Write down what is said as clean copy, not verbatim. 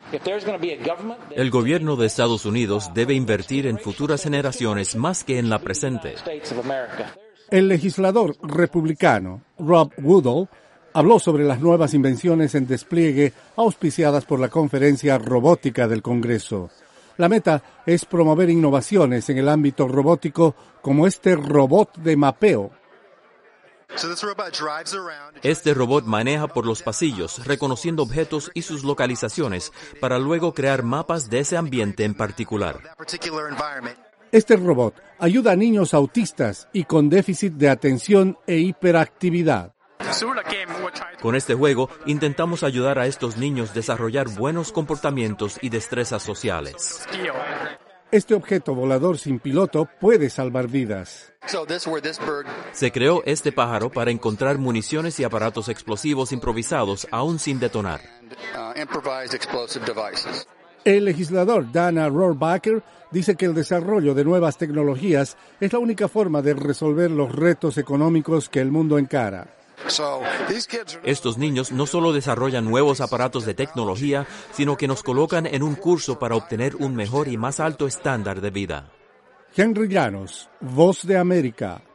El gobierno de Estados Unidos debe invertir en futuras generaciones más que en la presente. El legislador republicano Rob Woodall habló sobre las nuevas invenciones en despliegue auspiciadas por la Conferencia Robótica del Congreso. La meta es promover innovaciones en el ámbito robótico como este robot de mapeo. Este robot maneja por los pasillos, reconociendo objetos y sus localizaciones, para luego crear mapas de ese ambiente en particular. Este robot ayuda a niños autistas y con déficit de atención e hiperactividad. Con este juego, intentamos ayudar a estos niños a desarrollar buenos comportamientos y destrezas sociales. Este objeto volador sin piloto puede salvar vidas. Se creó este pájaro para encontrar municiones y aparatos explosivos improvisados aún sin detonar. El legislador Dana Rohrabacher dice que el desarrollo de nuevas tecnologías es la única forma de resolver los retos económicos que el mundo encara. Estos niños no solo desarrollan nuevos aparatos de tecnología, sino que nos colocan en un curso para obtener un mejor y más alto estándar de vida. Henry Llanos, Voz de América.